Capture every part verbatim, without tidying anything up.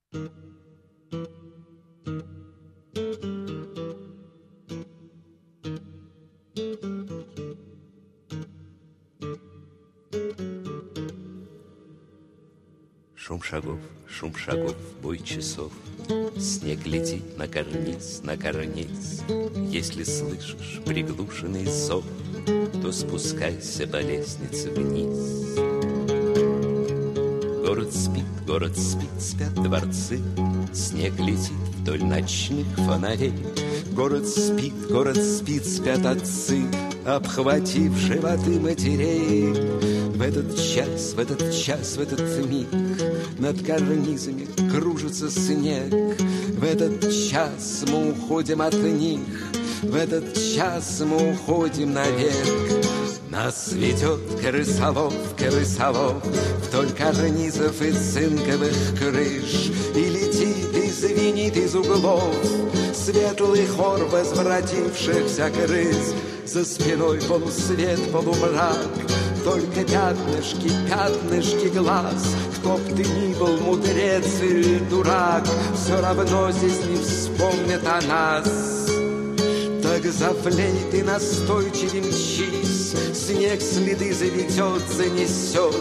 Шум шагов, шум шагов, бой часов. Снег летит на карниз, на карниз. Если слышишь приглушенный зов, то спускайся по лестнице вниз. Город спит, город спит, спят дворцы. Снег летит вдоль ночных фонарей. Город спит, город спит, спят отцы, обхватив животы матерей. В этот час, в этот час, в этот миг над карнизами кружится снег. В этот час мы уходим от них, в этот час мы уходим навек. Нас ведет крысолов, крысолов вдоль карнизов и цинковых крыш, и летит, и звенит из углов светлый хор возвратившихся крыс. За спиной полусвет, полумрак, только пятнышки, пятнышки глаз. Кто б ты ни был, мудрец или дурак, все равно здесь не вспомнит о нас. Так за флейтой настойчивее мчись, снег следы заведет, занесет.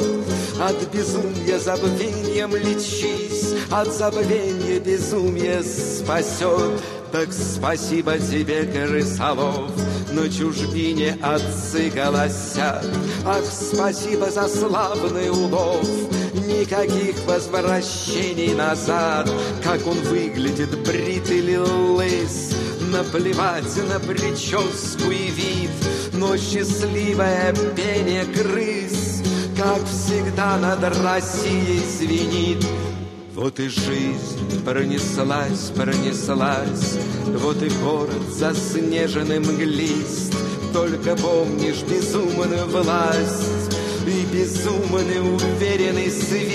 От безумия забвением лечись, от забвения безумие спасет. Так спасибо тебе, крысолов, на чужбине отцы голосят. Ах, спасибо за славный улов, никаких возвращений назад. Как он выглядит, брит или лыс, наплевать на прическу и вид, но счастливое пение крыс, как всегда, над Россией звенит. Вот и жизнь пронеслась, пронеслась, вот и город заснеженный мглист. Только помнишь безумную власть и безумный уверенный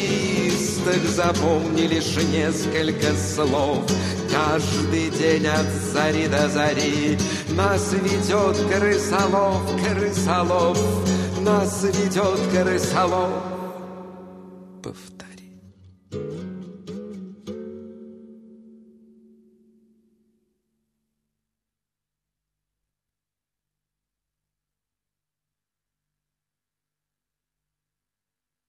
свист. Так запомни лишь несколько слов. Каждый день от зари до зари нас ведет крысолов, крысолов, нас ведет крысолов.